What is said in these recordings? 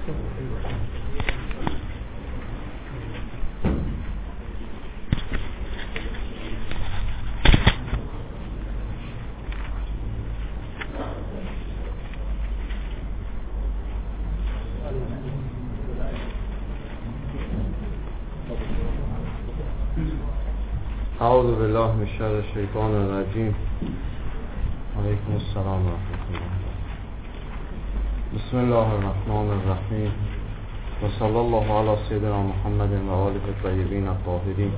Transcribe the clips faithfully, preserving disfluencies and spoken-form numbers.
اعوذ بالله من شر الشیطان الرجیم. علیکم السلام و رحمت الله. بسم الله الرحمن الرحیم و صلی الله علی سیدنا محمد و آله الطیبین الطاهرین.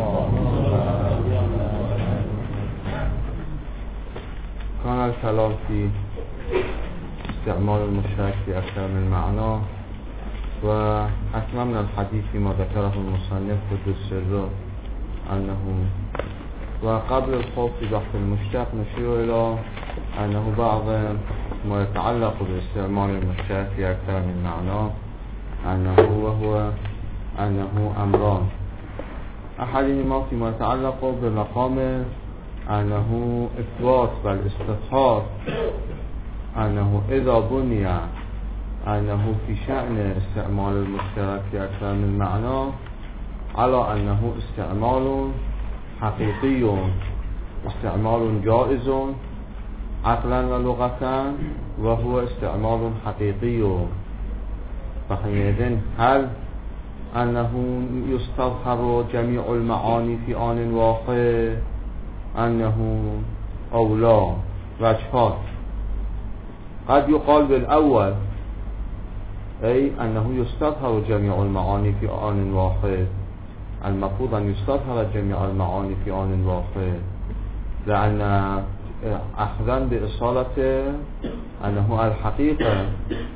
كان الكلام في استعمال المشترك في أكثر من معنى، وأتممنا الحديث فيما ذكره المصنف قدس سره أنه وقبل الخوف في بحث المشتق نشير إلى أنه بعض ما يتعلق باستعمال المشتق في أكثر من معنى أنه وهو أنه أمران. أحدهما فيما يتعلق بمقام أنه إثبات والاستظهار، أنه إذا بني أنه في شأن استعمال المشترك في أكثر من معنى على أنه استعمال حقيقي، استعمال جائز عقلا ولغة، وهو استعمال حقيقي، فحينئذ هل أنه يستظهر جميع المعاني في آن واحد أنه أو لا؟ وجهات. قد يقال بالأول أي أنه يستظهر جميع المعاني في آن واحد، المفروض أن يستظهر جميع المعاني في آن واحد، لأن أخذا بإصالة أنه الحقيقة،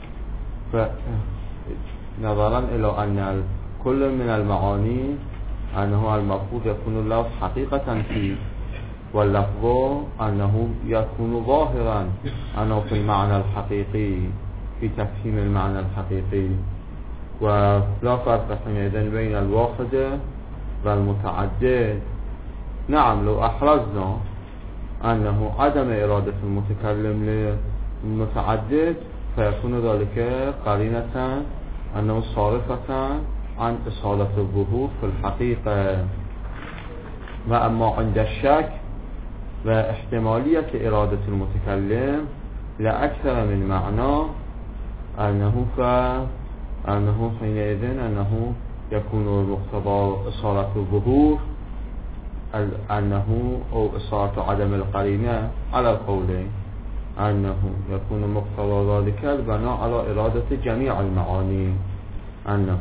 نظرا إلى أن كل من المعاني أنه المفروض يكون اللفظ حقيقة فيه، واللفظ أنه يكون ظاهرا أنه في المعنى الحقيقي، في تفهيم المعنى الحقيقي، ولا فرق حينئذ بين الواحد والمتعدد. نعم، لو أحرزنا أنه عدم إرادة المتكلم للمتعدد فيكون ذلك قرينة أنه صارفة عن إصالة الظهور في الحقيقة. وأما عند الشك واحتمالية إرادة المتكلم لأكثر من معنى أنه فأنه حينئذ أنه يكون مقتضى إصالة الظهور أنه أو إصالة عدم القرينة على القولين، أنه يكون مقتضى ذلك البناء على إرادة جميع المعاني، أنه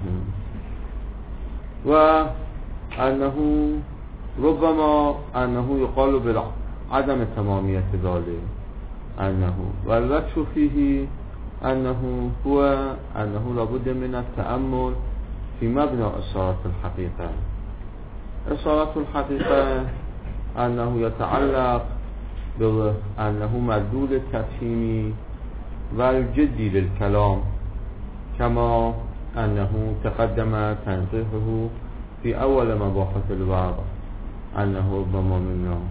وأنه ربما أنه يقال بعدم تمامية ذلك، أنه والوجه فيه أنه هو أنه لابد من التأمل في مبنى إصالة الحقيقة. إصالة الحقيقة أنه يتعلق بأنه مدلول التفهيمي والجدي للكلام، كما أنه تقدم تنقيحه في أول مباحث الوعظ أنه ربما منه.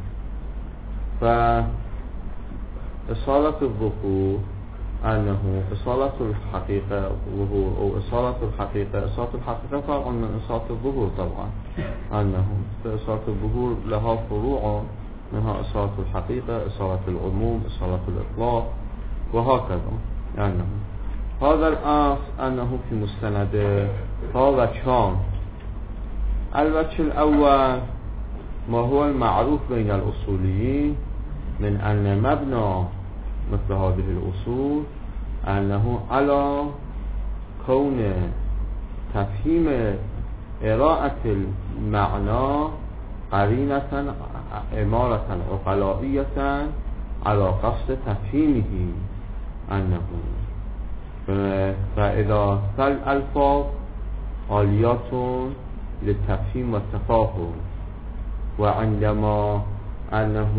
فإصالة الظهور أنه إصالة الحقيقة وهو أو إصالة الحقيقة إصالة الحقيقة فرع من إصالة الظهور طبعا، أنه إصالة الظهور لها فروع، منها إصالة الحقيقة، إصالة العموم، إصالة الإطلاق، وهكذا. أنه هذا الأصل أنه في مستند وجهان. الوجه الأول ما هو المعروف بين الأصوليين من أن مبنى مثل هذه الأصول أنه على كون تفهيم إراءة المعنى قرينة إمارة عقلائية على قصد تفهيمه، أنه فإذا فالألفاظ آليات للتفهيم والتفاهم، وعندما أنه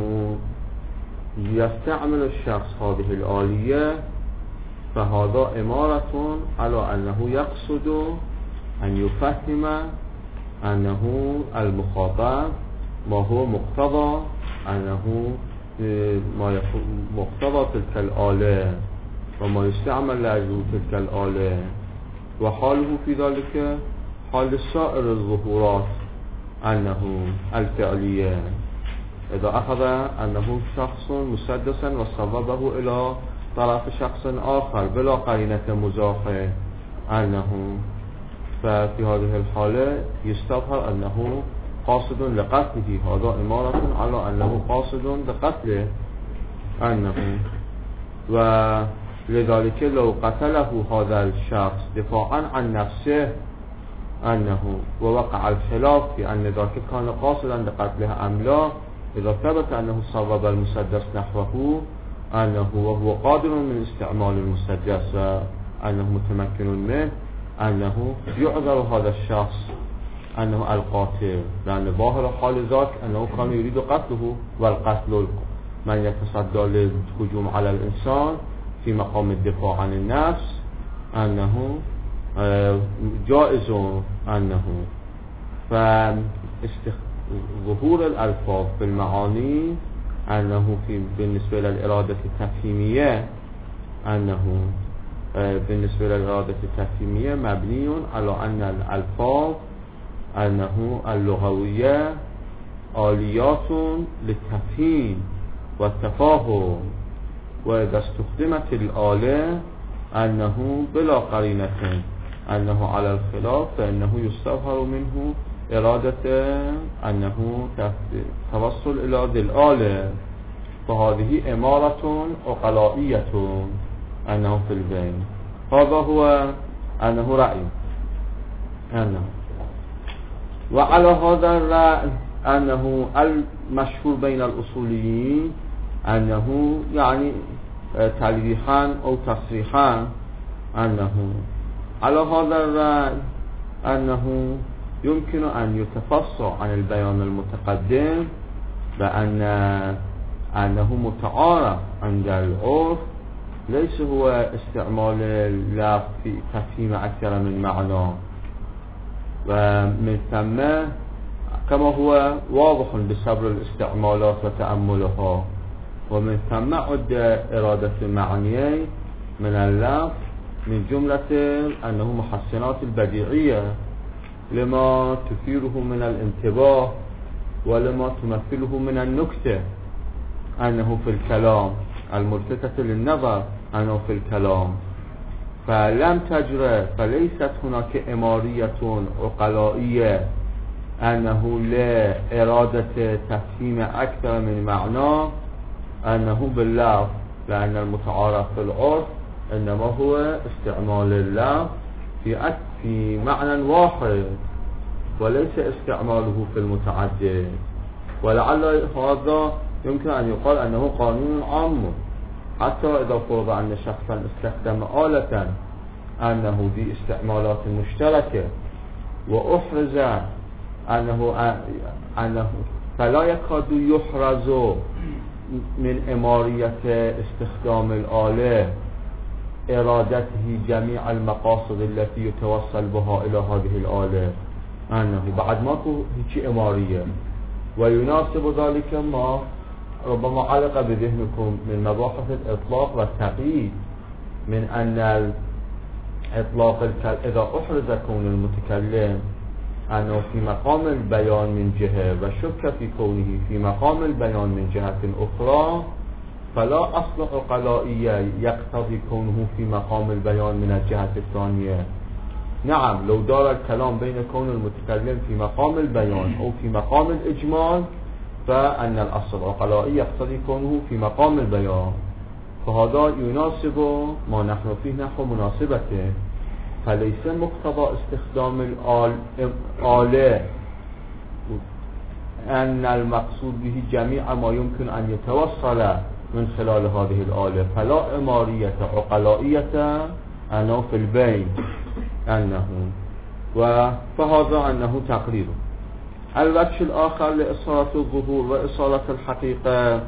يستعمل الشخص هذه الآلية فهذا إمارة على أنه يقصد أن يفهم أنه المخاطب ما هو مقتضى أنه ما يكون مقتضى تلك الآلة وما يستعمل لأجل تلك الآلة، وحاله في ذلك حال سائر الظهورات أنه الفعلية إذا أخذ أنه شخص مسدسا وصوبه إلى طرف شخص آخر بلا قرينة مزاحة أنه ففي هذه الحالة يستظهر أنه قاصد لقتله. هذا إمارة على أنه قاصد لقتله أنه ولذلك لو قتله هذا الشخص دفاعا عن نفسه أنه ووقع الخلاف في أن ذاك كان قاصدا لقتله أم لا، إذا ثبت أنه صوب المسدس نحوه أنه وهو قادر من استعمال المسدس أنه متمكن منه أنه يعذر هذا الشخص أنه القاتل، لأن ظاهر حال ذاك أنه كان يريد قتله، والقتل من يتصدى للهجوم على الإنسان في مقام الدفاع عن النفس أنه جائز أنه فظهور الألفاظ بالمعاني أنه في بالنسبة للإرادة التفهيمية أنه بالنسبة للإرادة التفهيمية مبني على أن الألفاظ أنه اللغوية آليات للتفهيم والتفاهم، وإذا استخدمت الآلة أنه بلا قرينة أنه على الخلاف فإنه يستظهر منه إرادة أنه توصل إلى ذي الآلة، فهذه إمارة عقلائية أنه في البين. هذا هو أنه رأي أنه وعلى هذا الرأي أنه المشهور بين الأصوليين أنه يعني تلويحا أو تصريحا أنه على هذا الرأي أنه يمكن أن يتفصل عن البيان المتقدم بأن أنه متعارف عند العرف ليس هو استعمال اللفظ في تفهيم أكثر من معنى، ومن ثم كما هو واضح بصبر الاستعمالات وتأملها، ومن ثم عد إرادة المعنيين من اللفظ من جملة أنه محسنات البديعية لما تثيره من الانتباه ولما تمثله من النكتة أنه في الكلام الملفتة للنظر أنه في الكلام، فلم تجرى فليست هناك إمارية عقلائية أنه لا إرادة تفهيم أكثر من معنى أنه باللفظ، لأن المتعارف في العرف إنما هو استعمال اللفظ في في معنى واحد وليس استعماله في المتعدد، ولعل هذا يمكن أن يقال أنه قانون عام، حتى إذا فرض أن شخصا استخدم آلة أنه ذي استعمالات مشتركة وأحرز أنه أنه فلا يكاد يحرز من إمارية استخدام الآلة إرادته جميع المقاصد التي يتوصل بها إلى هذه الآلة، أنه بعد ما هيك إمارية. ويناسب ذلك ما ربما علق بذهنكم من مباحث الإطلاق والتقييد، من أن الإطلاق إذا أحرز كون المتكلم أنه في مقام البيان من جهة وشك في كونه في مقام البيان من جهة أخرى، فلا أصل عقلائية يقتضي كونه في مقام البيان من الجهة الثانية. نعم لو دار الكلام بين كون المتكلم في مقام البيان أو في مقام الإجمال فأن الأصل العقلائي يقتضي كونه في مقام البيان، فهذا يناسب ما نحن فيه نحو مناسبته، فليس مقتضى استخدام الآلة أن المقصود به جميع ما يمكن أن يتوصل من خلال هذه الآلة، فلا إمارية عقلائية أنه في البين أنه وفهذا أنه تقرير. الوجه الآخر لإصالة الظهور وإصالة الحقيقة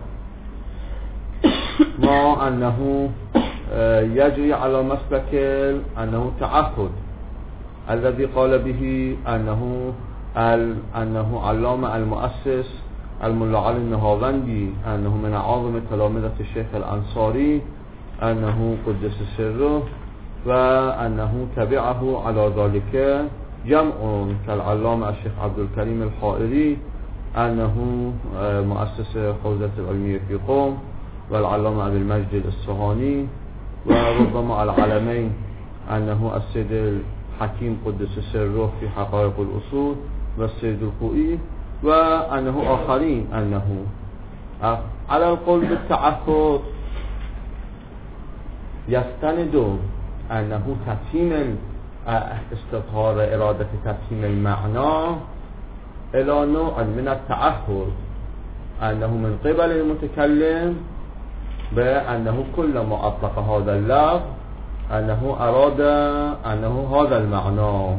ما أنه يجري على مسلك أنه تعهد الذي قال به أنه أنه علامة المؤسس الملا علي النهاوندي أنه من أعظم تلامذة الشيخ الأنصاري أنه قدس سره وأنه تبعه على ذلك جمع كالعلامة الشيخ عبد الكريم الحائري أنه مؤسس حوزة العلمية في قوم، والعلامة أبي المجد الإصفهاني، وربما العلمين أنه السيد الحكيم قدس سره في حقائق الأصول والسيد الخوئي، وأنه آخرين أنه على القول بالتعهد يستند أنه تتميم استظهار إرادة تتميم المعنى إلى نوع من التعهد، أنه من قبل المتكلم بأنه كلما أطلق هذا اللفظ أنه أراد أنه هذا المعنى،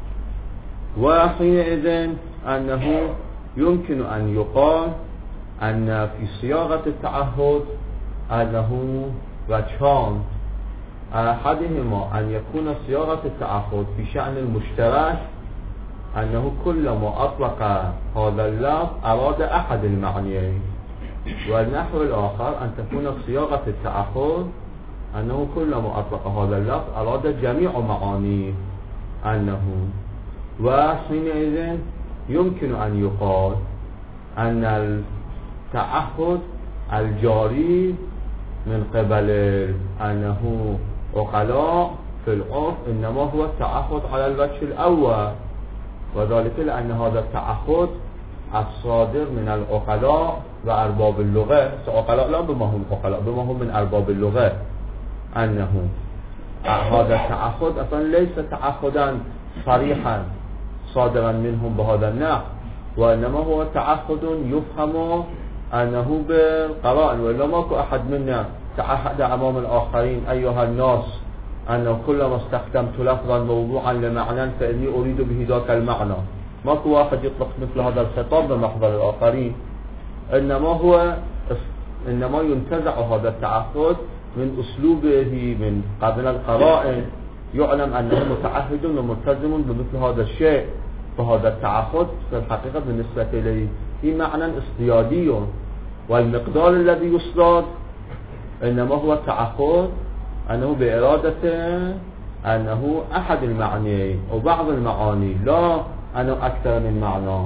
وحينئذ أنه يمكن أن يقال أن في صياغة التعهد أنه وجهان، أحدهما أن يكون صياغة التعهد في شأن المشترك، أنه كلما أطلق هذا اللفظ أراد أحد المعنيين، والنحو الآخر أن تكون صياغة التعهد أنه كلما أطلق هذا اللفظ أراد جميع معانيه أنه، وحينئذ يمكن أن يقال أن التعهد الجاري من قبل أنه عقلاء في العرف إنما هو التعهد على الوجه الأول، وذلك لأن هذا التعهد الصادر من العقلاء وأرباب اللغة. عقلاء لا بما هم عقلاء، بما هم من أرباب اللغة، أنه هذا التعهد أصلا ليس تعهدا صريحا صادرا منهم بهذا النحو، وإنما هو تعهد يفهم أنه بالقرائن، ولا ماكو أحد منا تعهد أمام الآخرين أيها الناس أنه كلما استخدمت لفظا موضوعا لمعنى فإني أريد به ذاك المعنى. ماكو واحد يطلق مثل هذا الخطاب بمحضر الآخرين، إنما هو إنما ينتزع هذا التعهد من أسلوبه من قبل القرائن، يعلم أنه متعهد وملتزم بمثل هذا الشيء، فهذا التعهد في الحقيقة بالنسبة إليه في معنى اصطيادي، والمقدار الذي يصدر إنما هو التعهد أنه بإرادة أنه أحد المعنيين أو بعض المعاني، لا أنه أكثر من معنى.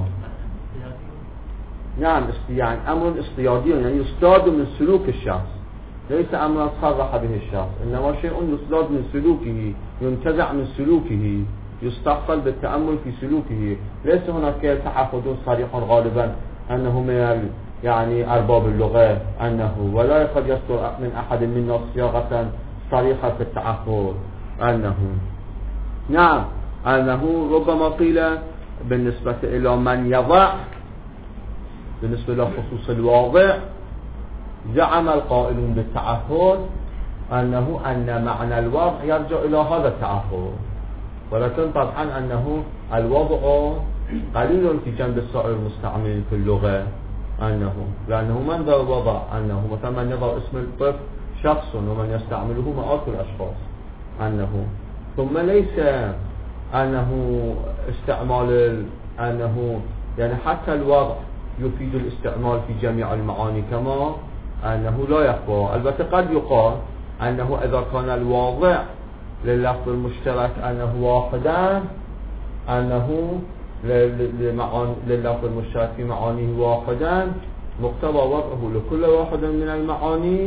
نعم، يعني أمر اصطيادي، يعني يصطاد من سلوك الشخص، ليس أمرا صرح به الشخص، إنما شيء يصطاد من سلوكه، ينتزع من سلوكه، يستقبل بالتأمل في سلوكه. ليس هناك تعهد صريح غالبا أنه من يعني أرباب اللغة أنه، ولا يقد يصدر من أحد منا صياغة صريحة في التعهد أنه. نعم، أنه ربما قيل بالنسبة إلى من يضع، بالنسبة إلى خصوص الواضع، زعم القائلون بالتعهد أنه أن معنى الوضع يرجع إلى هذا التعهد، ولكن طبعا أنه الوضع قليل في جنب السائر المستعملين في اللغة، أنه لأنه من ذا الوضع، أنه مثلا من يضع اسم الطفل شخص ومن يستعمله مئات الأشخاص أنه، ثم ليس أنه استعمال أنه يعني حتى الوضع يفيد الاستعمال في جميع المعاني كما أنه لا يخفى. البته قد يقال أنه إذا كان الواضع لللفظ المشترك أنه واحدا، أنه لللفظ المشترك في معانيه واحدا، مقتضى وضعه لكل واحد من المعاني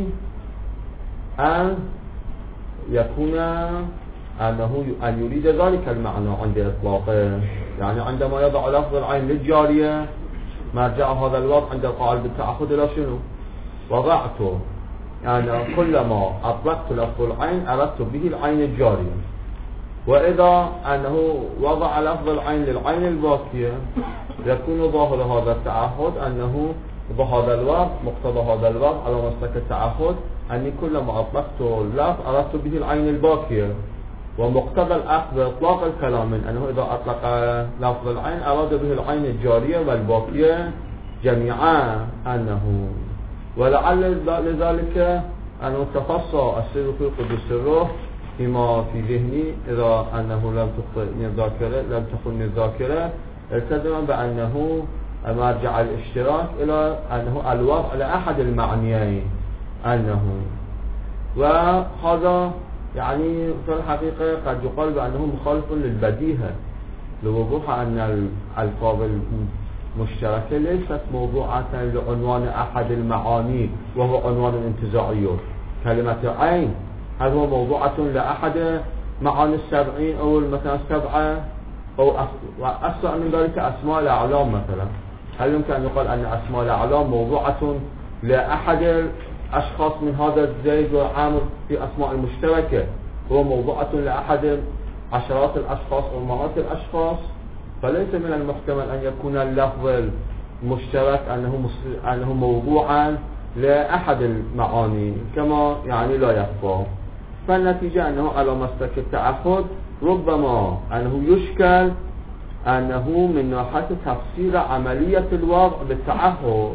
أن يكون أنه أن يريد ذلك المعنى عند إطلاقه. يعني عندما يضع لفظ العين للجارية مرجع هذا الوضع عند القائل بالتعهد إلى شنو؟ وضعته، يعني كلما أطلقت لفظ العين أردت به العين الجارية. وإذا أنه وضع لفظ العين للعين الباقية يكون ظاهر هذا التعهد أنه بهذا الوضع، مقتضى هذا الوضع على مسلك التعهد أني كلما أطلقت اللفظ أردت به العين الباقية، ومقتضى الأخذ بإطلاق الكلام من أنه إذا أطلق لفظ العين أراد به العين الجارية والباقية جميعا أنه. ولعل لذلك أنه تفصى السيد في قدس الروح فيما في ذهني إذا أنه لم تخطئني الذاكرة لم تخنني الذاكرة، التزم بأنه مرجع الاشتراك إلى أنه الوضع لأحد المعنيين أنه، وهذا يعني في الحقيقة قد يقال بأنه مخالف للبديهة لوضوح أن الألفاظ المشتركة ليست موضوعة لعنوان أحد المعاني وهو عنوان انتزاعي. كلمة عين هل هو موضوعة لأحد معاني السبعين أو مثلا السبعة أو أسرع من ذلك أسماء الأعلام مثلا؟ هل يمكن أن يقال أن أسماء الأعلام موضوعة لأحد الأشخاص من هذا زيد وعامر في أسماء المشتركة هو موضوعة لأحد عشرات الأشخاص أو مئات الأشخاص؟ فليس من المحتمل أن يكون اللفظ المشترك أنه أنه موضوعا لأحد المعاني كما يعني لا يخفى. فالنتيجة أنه على مسلك التعهد ربما أنه يشكل أنه من ناحية تفسير عملية الوضع بالتعهد،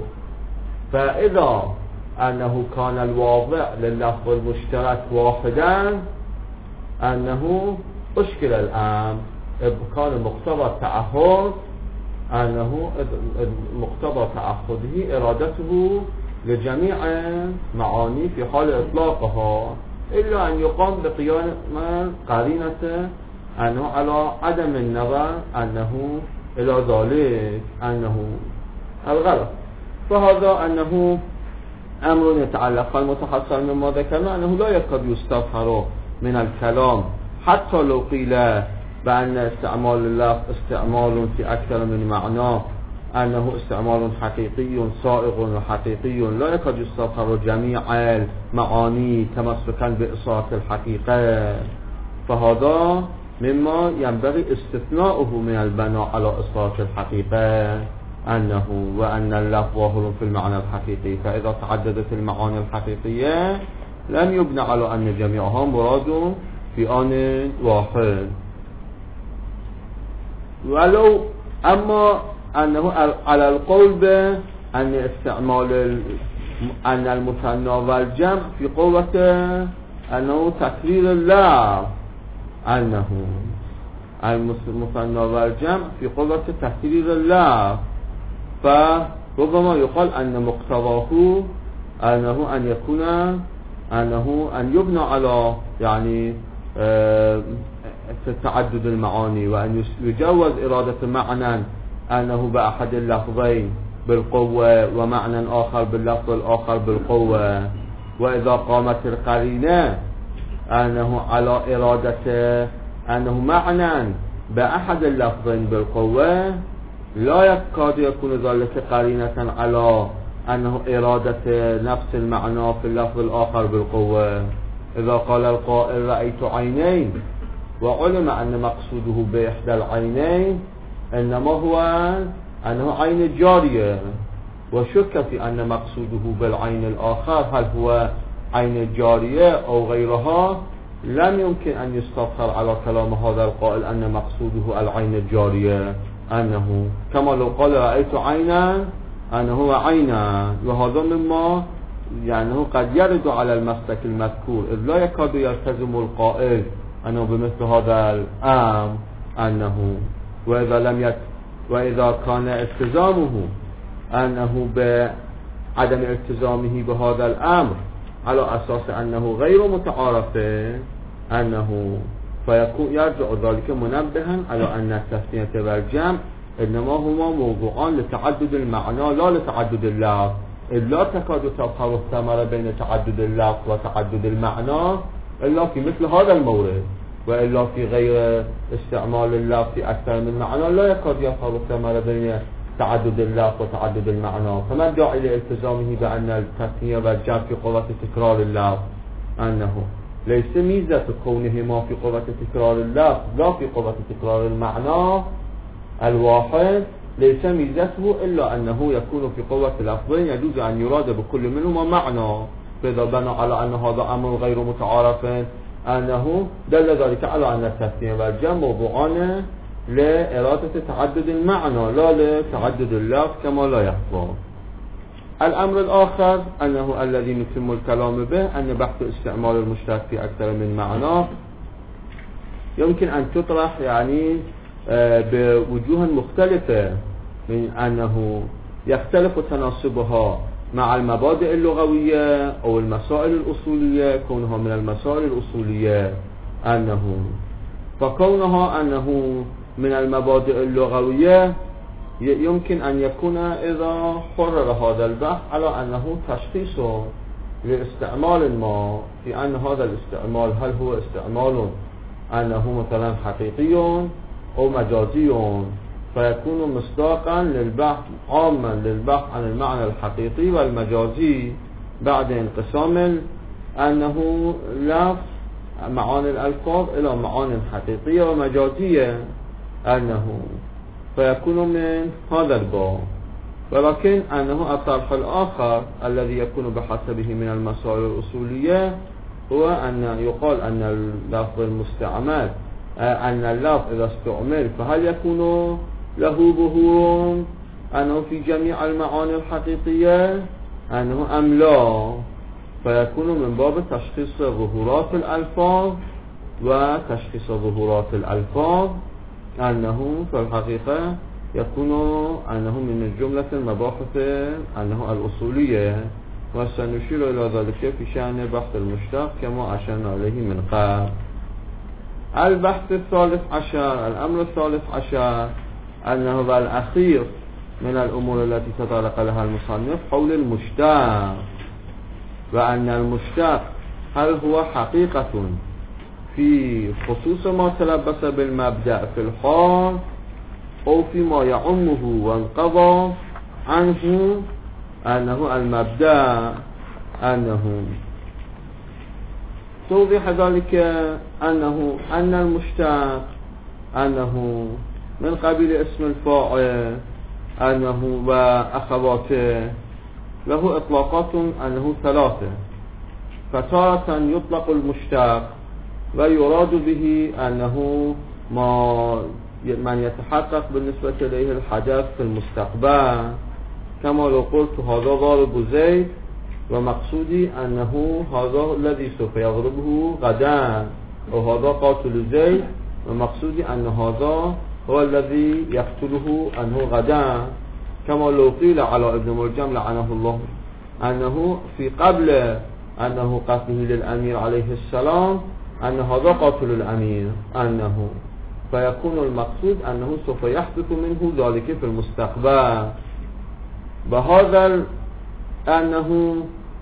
فإذا أنه كان الواضع لللفظ المشترك واحدا أنه أشكل الآن كان مقتضى التعهد أنه مقتضى تعهده إرادته لجميع معاني في حال إطلاقها، إلا أن يقام بقيام قرينة أنه على عدم النظر أنه إلى ذلك أنه الغلط. فهذا أنه أمر يتعلق المتحصل مما ذكرنا أنه لا يكاد يستظهر من الكلام حتى لو قيل بأن استعمال اللفظ استعمال في أكثر من معنى أنه استعمال حقيقي سائغ وحقيقي لا يكاد يستظهر جميع المعاني تمسكا بإصالة الحقيقة، فهذا مما ينبغي استثناؤه من البناء على إصالة الحقيقة أنه وأن اللفظ ظاهر في المعنى الحقيقي، فإذا تعددت المعاني الحقيقية لم يبنى على أن جميعها مراد في آن واحد. ولو أما أنه على القول بأن استعمال أن المثنى والجمع في قوة أنه تكرير اللفظ أنه المثنى والجمع في قوة تكرير اللفظ، فربما يقال أن مقتضاه أنه أن يكون أنه أن يبنى على يعني في تعدد المعاني، وأن يجوز إرادة معنى أنه بأحد اللفظين بالقوة ومعنى آخر باللفظ الآخر بالقوة، وإذا قامت القرينة أنه على إرادة أنه معنى بأحد اللفظين بالقوة لا يكاد يكون ذلك قرينة على أنه إرادة نفس المعنى في اللفظ الآخر بالقوة. إذا قال القائل رأيت عينين وعلم أن مقصوده بإحدى العينين إنما هو أنه عين الجارية، وشك في أن مقصوده بالعين الآخر هل هو عين الجارية أو غيرها، لم يمكن أن يستظهر على كلام هذا القائل أن مقصوده العين الجارية أنه كما لو قال رأيت عينا أنه عينا، وهذا مما يعني قد يرد على المسلك المذكور، إذ لا يكاد يلتزم القائل أنه بمثل هذا الأمر أنه وإذا لم يت وإذا كان التزامه أنه بعدم التزامه بهذا الأمر على أساس أنه غير متعارف أنه فيكون يرجع ذلك منبها على أن التثنية والجمع إنما هما موضوعان لتعدد المعنى لا لتعدد اللفظ، إذ لا تكاد تظهر الثمرة بين تعدد اللفظ وتعدد المعنى إلا في مثل هذا المورد، وإلا في غير استعمال اللفظ في أكثر من معنى لا يكاد يظهر الثمرة بين تعدد اللفظ وتعدد المعنى. فما الداعي لالتزامه بأن التثنية والجمع في قوة تكرار اللفظ أنه ليس ميزة كونهما في قوة تكرار اللفظ لا في قوة تكرار المعنى الواحد، ليس ميزته إلا أنه يكون في قوة لفظين يجوز أن يراد بكل منهما معنى، فإذا بنى على أن هذا أمر غير متعارف أنه دل ذلك على أن التثنية والجمع موضوعان لإرادة تعدد المعنى لا لتعدد اللفظ كما لا يخفى. الأمر الآخر أنه الذي نتم الكلام به أن بحث استعمال المشترك في أكثر من معنى يمكن أن تطرح يعني بوجوه مختلفة، من أنه يختلف تناسبها مع المبادئ اللغوية أو المسائل الأصولية، كونها من المسائل الأصولية أنه فكونها أنه من المبادئ اللغوية يمكن أن يكون إذا حرر هذا البحث على أنه تشخيص لاستعمال ما، في أن هذا الاستعمال هل هو استعمال أنه مثلا حقيقي أو مجازي، فيكون مصداقا للبحث عاما للبحث عن المعنى الحقيقي والمجازي بعد انقسام أنه لفظ معاني الألفاظ إلى معاني حقيقية ومجازية أنه فيكون من هذا الباب. ولكن أنه الطرح الآخر الذي يكون بحسبه من المسائل الأصولية هو أن يقال أن اللفظ المستعمل أن اللفظ إذا استعمل فهل يكون له ظهور أنه في جميع المعاني الحقيقية أنه أم لا، فيكون من باب تشخيص ظهورات الألفاظ وتشخيص ظهورات الألفاظ أنه في الحقيقة يكون أنه من جملة المباحث أنه الأصولية، وسنشير إلى ذلك في شأن بحث المشتق كما أشرنا إليه من قبل. البحث الثالث عشر، الأمر الثالث عشر أنه الأخير من الأمور التي تطرق لها المصنف حول المشتق، وأن المشتق هل هو حقيقة في خصوص ما تلبس بالمبدأ في الحال أو فيما يعمه وانقضى عنه أنه المبدأ أنه توضيح ذلك أنه أن المشتق أنه من قبيل اسم الفاعل أنه وأخواته له إطلاقات أنه ثلاثة، فتارة يطلق المشتق ويراد به أنه ما من يتحقق بالنسبة إليه الحدث في المستقبل، كما لو قلت هذا ضارب زيد ومقصودي أنه هذا الذي سوف يضربه غدا، أو هذا قاتل زيد ومقصودي أن هذا هو الذي يقتله أنه غدا، كما لو قيل على ابن مرجم لعنه الله أنه في قبل أنه قتله للأمير عليه السلام أن هذا قاتل الأمير أنه، فيكون المقصود أنه سوف يحدث منه ذلك في المستقبل. بهذا أنه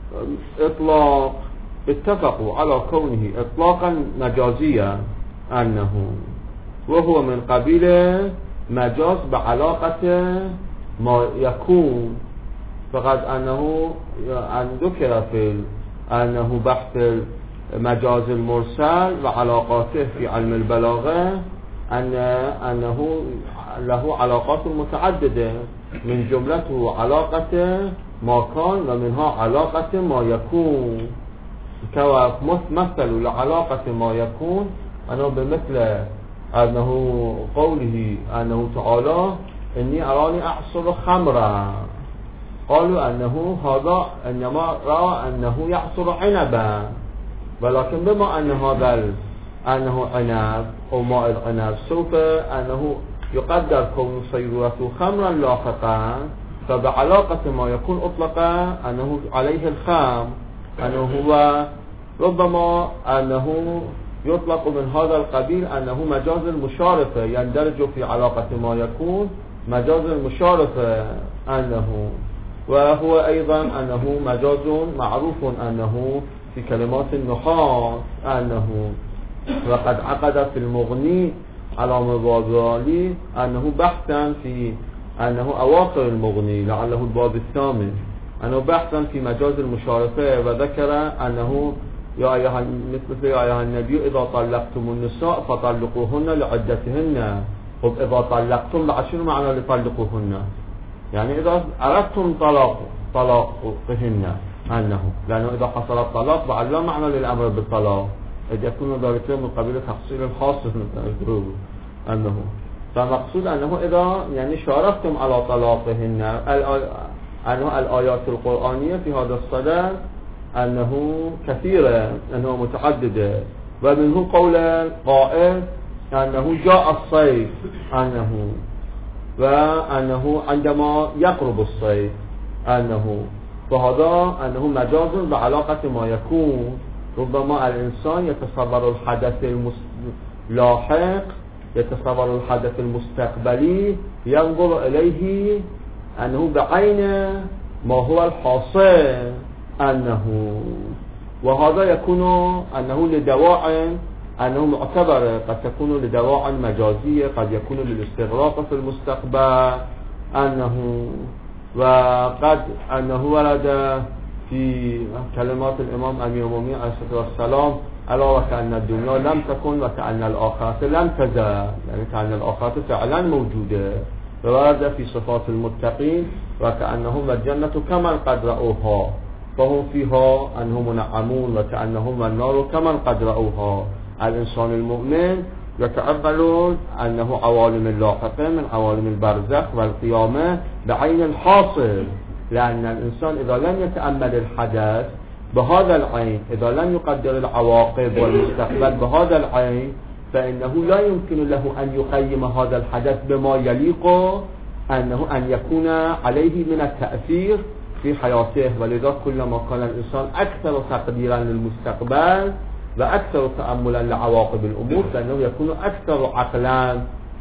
إطلاق اتفقوا على كونه إطلاقا مجازيا أنه، وهو من قبيل مجاز بعلاقة ما يكون، فقد أنه أن ذكر في أنه بحث مجاز المرسل وعلاقاته في علم البلاغة أن أنه له علاقات متعددة، من جملته علاقة ما كان ومنها علاقة ما يكون، كما مثل لعلاقة ما يكون أنه بمثل أنه قوله أنه تعالى إني أراني أعصر خمرا، قالوا أنه هذا إنما رأى أنه يعصر عنبا، ولكن بما أن هذا أنه عنب أو ماء العنب سوف أنه يقدر كون صيرورته خمرا لاحقا، فبعلاقة ما يكون أطلق أنه عليه الخمر، أنه هو ربما أنه يطلق من هذا القبيل أنه مجاز المشارفة، يندرج في علاقة ما يكون مجاز المشارفة أنه، وهو أيضا أنه مجاز معروف أنه في كلمات النحاة أنه، وقد عقد في المغني على مبادئ أنه بحثا في أنه أواخر المغني لعله الباب الثامن أنه بحثا في مجاز المشارفة، وذكر أنه يا أيها مثل يا أيها النبي إذا طلقتم النساء فطلقوهن لعدتهن. خب إذا طلقتم لعشر معنى لطلقوهن، يعني إذا أردتم طلاق طلاقهن أنه، لأنه إذا حصل الطلاق بعد لا معنى للأمر بالطلاق، إذا يكون ذلك من قبيل تحصيل الخاص أنه، فمقصود أنه إذا يعني شارفتم على طلاقهن أنه الآيات القرآنية في هذا الصدد أنه كثيرة أنه متعددة، ومنه قول قائل أنه جاء الصيف أنه، وأنه عندما يقرب الصيف أنه، فهذا أنه مجاز بعلاقة ما يكون. ربما الإنسان يتصور الحدث اللاحق، يتصور الحدث المستقبلي، ينظر إليه أنه بعين ما هو الحاصل أنه، وهذا يكون أنه لدواعٍ أنه معتبر، قد تكون لدواعٍ مجازية، قد يكون للاستغراق في المستقبل أنه، وقد أنه ورد في كلمات الإمام أمير المؤمنين عليه الصلاة والسلام ألا وكأن الدنيا لم تكن وكأن الآخرة لم تزال، يعني كأن الآخرة فعلا موجودة. وورد في صفات المتقين وكأنهم الجنة كمن قد رأوها فهم فيها أنهم منعمون وكأنهم النار كمن قد رأوها. الإنسان المؤمن يتقبل أنه عوالم اللاحقة من عوالم البرزخ والقيامة بعين الحاصل، لأن الإنسان إذا لم يتأمل الحدث بهذا العين، إذا لم يقدر العواقب والمستقبل بهذا العين، فإنه لا يمكن له أن يقيم هذا الحدث بما يليق أنه أن يكون عليه من التأثير في حياته. ولذا كلما كان الإنسان أكثر تقديرا للمستقبل وأكثر تأملا لعواقب الأمور فإنه يكون أكثر عقلا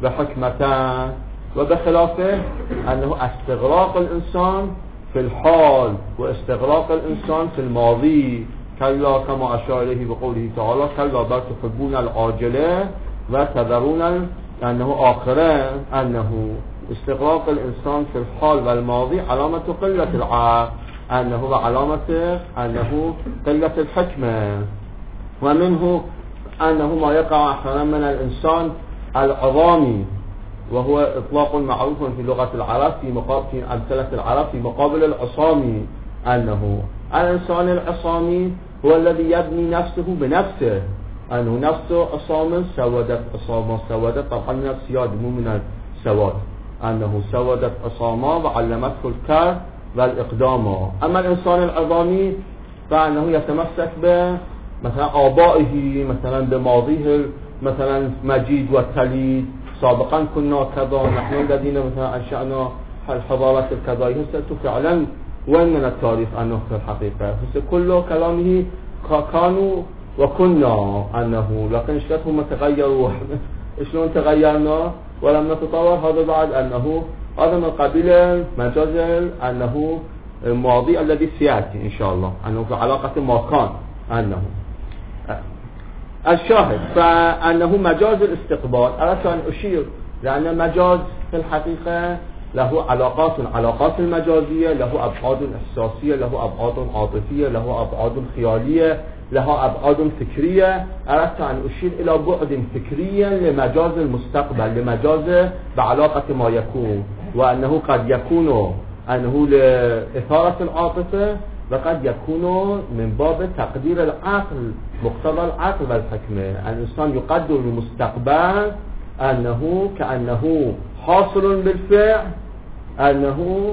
وحكمة. وبخلافه أنه استغراق الإنسان في الحال واستغراق الإنسان في الماضي، كلا كما أشار إليه بقوله تعالى كلا بل تحبون العاجلة وتذرون أنه آخرة، أنه استغراق الإنسان في الحال والماضي علامة قلة العقل، أنه علامة أنه قلة الحكمة. ومنه أنه ما يقع أحيانا من الإنسان العظامي، وهو إطلاق معروف في لغة العرب في مقابل في أمثلة العرب في مقابل العصامي، أنه الإنسان العصامي هو الذي يبني نفسه بنفسه، أنه نفسه عصام سودت عصامة سودت، طبعا من السياد مو من السواد، أنه سودت عصامة وعلمته الكر والإقدام. أما الإنسان العظامي فأنه يتمسك به مثلا آبائه، مثلا بماضيه مثلا مجيد والتليد، سابقا كنا كذا، نحن الذين مثلا أنشأنا الحضارة الكذائية. هسه فعلا وين من التاريخ أنه في الحقيقة هسه كل كلامه كانوا وكنا أنه، لكن شكت هم تغيروا شلون تغيرنا ولم نتطور. هذا بعد أنه هذا من قبيل مجاز أنه الماضي الذي سيأتي إن شاء الله، أنه في علاقة ما كان. أنه الشاهد فأنه مجاز الاستقبال. أردت أن أشير لأن المجاز في الحقيقة له علاقات، علاقات المجازية له أبعاد إحساسية، له أبعاد عاطفية، له أبعاد خيالية، له أبعاد فكرية. أردت أن أشير إلى بعد فكريا لمجاز المستقبل، لمجاز بعلاقة ما يكون، وأنه قد يكون أنه لإثارة العاطفة وقد يكون من باب تقدير العقل، مقتضى العقل والحكمة. الإنسان يقدر المستقبل أنه كأنه حاصل بالفعل، أنه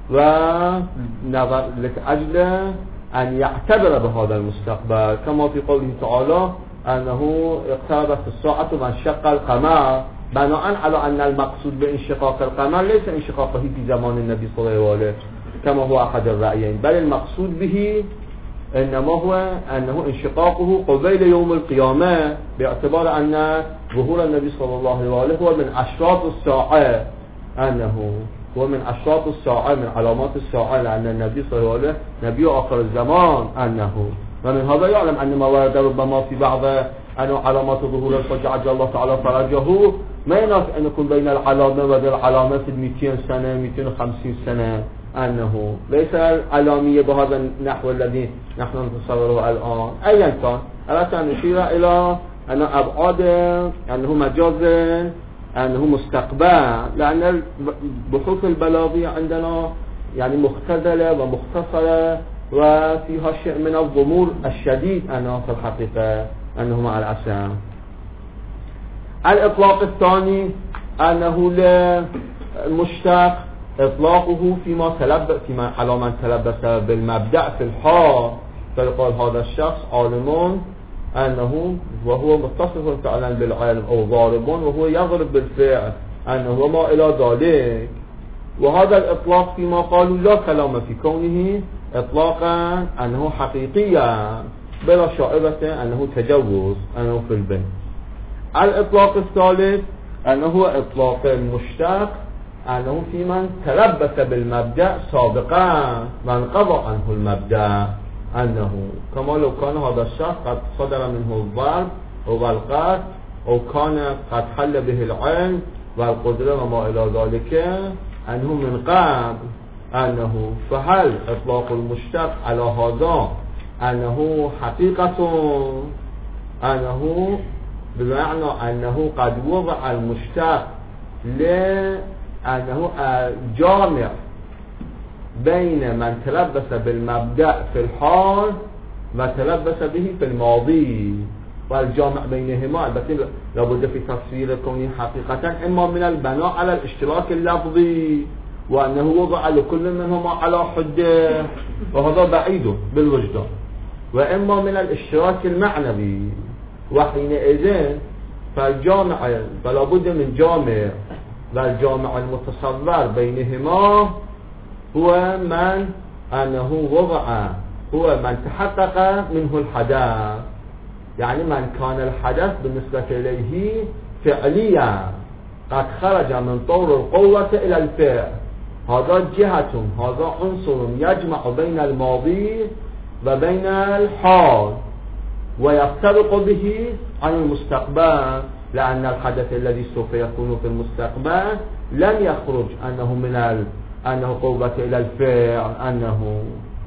ونظر لأجل أن يعتبر بهذا المستقبل، كما في قوله تعالى أنه اقتربت الساعة وانشق القمر، بناء على أن المقصود بانشقاق القمر ليس انشقاقه في زمان النبي صلى الله عليه وسلم كما هو أحد الرأيين، بل المقصود به إنما هو أنه انشقاقه قبيل يوم القيامة، باعتبار أن ظهور النبي صلى الله عليه وسلم هو من أشراط الساعة، أنه هو من أشراط الساعة، من علامات الساعة، لأن النبي صلى الله عليه وسلم نبي آخر الزمان. أنه ومن هذا يعلم أن ما ورد ربما في بعض أنه علامات ظهور الحجة عجل الله تعالى فرجه ما ينافع أن يكون بين العلامة والعلامة في مئتين سنة مئتين وخمسين سنة، أنه ليس علامية بهذا النحو الذي نحن نتصوره الآن. أيا كان أردت أن نشير إلى أن أبعاد أنه مجاز أنه مستقبل، لأن البحوث البلاغية عندنا يعني مختزلة ومختصرة وفيها شيء من الضمور الشديد أنه في الحقيقة أنه مع الأسف. الإطلاق الثاني أنه للمشتق إطلاقه فيما تلبس فيما على من تلبس بالمبدأ في الحال، فيقال هذا الشخص عالم أنه وهو متصف فعلا بالعلم، أو ضارب وهو يضرب بالفعل، أنه وما إلى ذلك. وهذا الإطلاق فيما قالوا لا كلام في كونه إطلاقا أنه حقيقيا بلا شائبة أنه تجوز أنه في البيت. الإطلاق الثالث أنه هو إطلاق المشتق أنه في من تلبس بالمبدأ سابقا وانقضى عنه المبدأ، أنه كما لو كان هذا الشخص قد صدر منه الضرب أو القتل أو كان قد حل به العلم والقدرة وما إلى ذلك أنه من قبل أنه، فهل إطلاق المشتق على هذا أنه حقيقة أنه بمعنى أنه قد وضع المشتق لأنه جامع بين من تلبس بالمبدأ في الحال وتلبس به في الماضي، والجامع بينهما البته لابد في تفسير كونه حقيقة إما من البناء على الاشتراك اللفظي وأنه وضع لكل منهما على حده وهذا بعيد بالوجدان، وإما من الاشتراك المعنوي، وحينئذ فالجامع فلا بد من جامع، والجامع المتصور بينهما هو من أنه وضع هو من تحقق منه الحدث، يعني من كان الحدث بالنسبة إليه فعليا قد خرج من طور القوة إلى الفعل، هذا جهة هذا عنصر يجمع بين الماضي وبين الحال ويفترق به عن المستقبل، لأن الحدث الذي سوف يكون في المستقبل لن يخرج أنه من ال... أنه قوة إلى الفعل أنه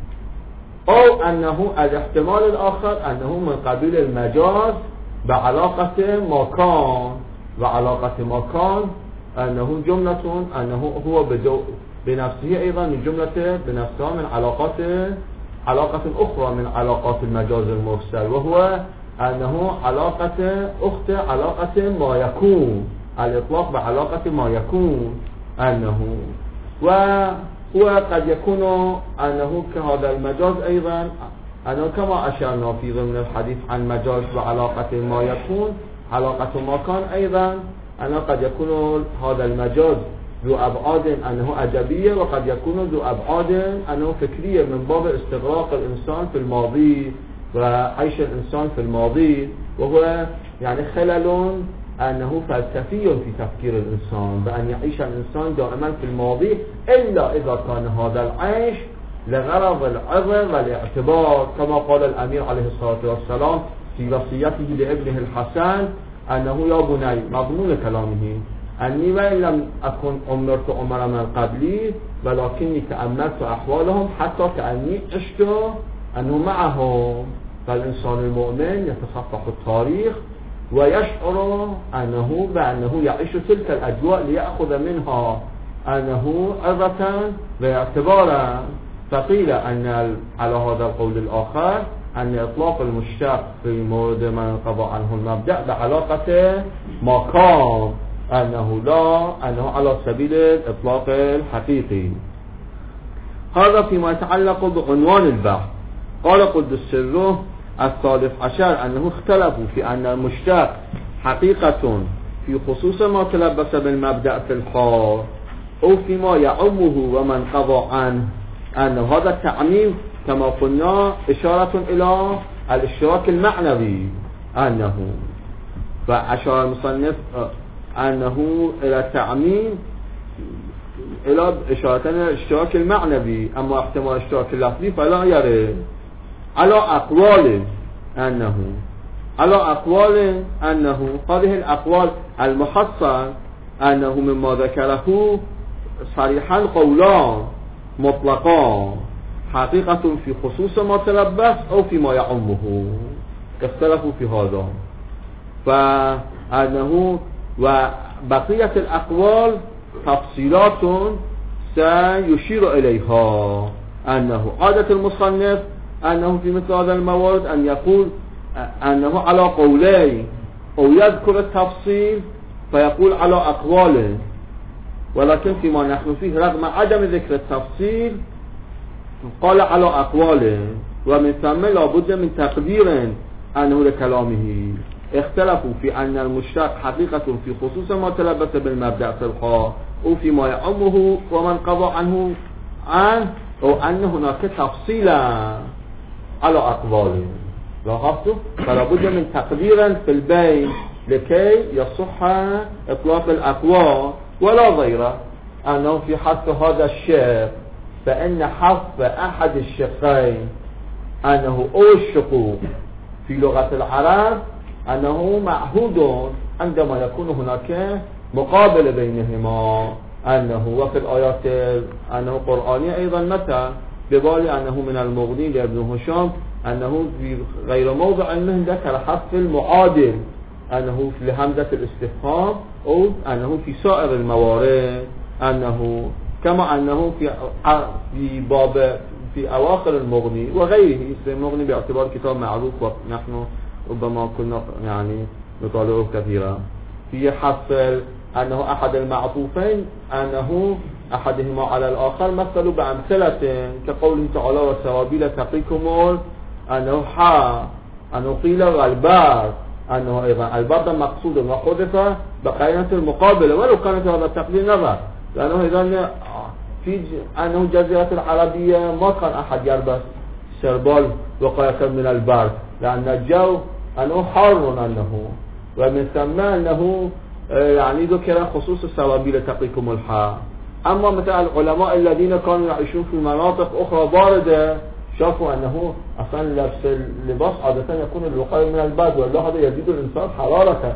أو أنه الاحتمال الآخر أنه من قبيل المجاز بعلاقة مكان، وعلاقة مكان أنه جملة أنه هو بدو بنفسه أيضا من جملة بنفسها من علاقات علاقة أخرى من علاقات المجاز المرسل، وهو أنه علاقة أخت علاقة ما يكون، الإطلاق بعلاقة ما يكون أنه، وهو قد يكون أنه كهذا المجاز أيضا أنه كما أشرنا في ضمن الحديث عن مجاز وعلاقة ما يكون علاقة ما كان أيضا أنه قد يكون هذا المجاز ذو أبعاد أنه أدبية، وقد يكون ذو أبعاد أنه فكرية من باب استغراق الإنسان في الماضي وعيش الإنسان في الماضي، وهو يعني خلل أنه فلسفي في تفكير الإنسان بأن يعيش الإنسان دائما في الماضي إلا إذا كان هذا العيش لغرض العظم والاعتبار، كما قال الأمير عليه الصلاة والسلام في وصيته لابنه الحسن أنه يا بني مضمون كلامه أني وإن لم أكن أمرت أمر من قبلي ولكني تأملت أحوالهم حتى كأني عشت أنه معهم، فالإنسان المؤمن يتصفح التاريخ ويشعر أنه بأنه يعيش تلك الأجواء ليأخذ منها أنه عظة واعتبارا. فقيل أن على هذا القول الآخر أن إطلاق المشتق في مورد من انقضى عنه المبدأ بعلاقة مكان أنه لا أنه على سبيل الإطلاق الحقيقي. هذا فيما يتعلق بعنوان البحث. قال قدس سره الثالث عشر أنه اختلفوا في أن المشتق حقيقة في خصوص ما تلبس بالمبدأ في الحال أو فيما يعمه ومن قضى عنه، أن هذا التعميم كما قلنا إشارة إلى الاشتراك المعنوي أنه، فأشار المصنف أنه إلى التعميم إلى إشارة إلى الاشتراك المعنوي، أما احتمال الاشتراك اللفظي فلا يرد. على أقوال أنه على أقوال أنه هذه الأقوال المحصن أنه مما ذكره صريحا قولان مطلقان حقيقة في خصوص ما تلبس أو فيما يعمه، اختلفوا في هذا، فأنه وبقية الأقوال تفصيلات سيشير إليها. أنه عادة المصنف أنه في مثل هذا الموارد أن يقول أنه على قولين أو يذكر التفصيل فيقول على أقوال، ولكن فيما نحن فيه رغم عدم ذكر التفصيل قال على أقوال، ومن ثم لابد من تقدير أنه لكلامه، اختلفوا في أن المشتق حقيقة في خصوص ما تلبس بالمبدأ في الخاء أو فيما يعمه ومن قضى عنه عنه أو أن هناك تفصيلا على أقوال. لاحظتوا؟ فلا بد من تقدير في البين لكي يصح إطلاق الأقوال ولا غيره. أنه في حذف هذا الشق فإن حذف أحد الشقين أنه أو الشقوق في لغة العرب أنه معهود عندما يكون هناك مقابل بينهما، أنه وفي الآيات أنه قرآنية أيضا متى ببالي أنه من المغني لابن هشام أنه في غير موضع منه ذكر حذف المعادل أنه في لهمزة الاستفهام أو أنه في سائر الموارد، أنه كما أنه في في باب في أواخر المغني وغيره. المغني باعتبار كتاب معروف ونحن ربما كنا يعني نطالعه كثيرا في حصل أنه أحد المعطوفين أنه أحدهما على الآخر مثلوا بأمثلة كقوله تعالى وسرابيل تقيكم أنه حا أنه قيل والبار أنه أيضا البار مقصود وحذف بقرينة المقابلة ولو كانت هذا التقدير نظر، لأنه إذن في أنه جزيرة العربية ما كان أحد يلبس سربال وقاية من البرد لأن الجو أنه حار أنه ومن ثم أنه يعني ذكر خصوص السرابيل تقيكم الحار. أما مثل العلماء الذين كانوا يعيشون في مناطق أخرى باردة شافوا أنه أصلا لبس اللباس عادة يكون الوقاية من البرد والله هذا يزيد الإنسان حرارة،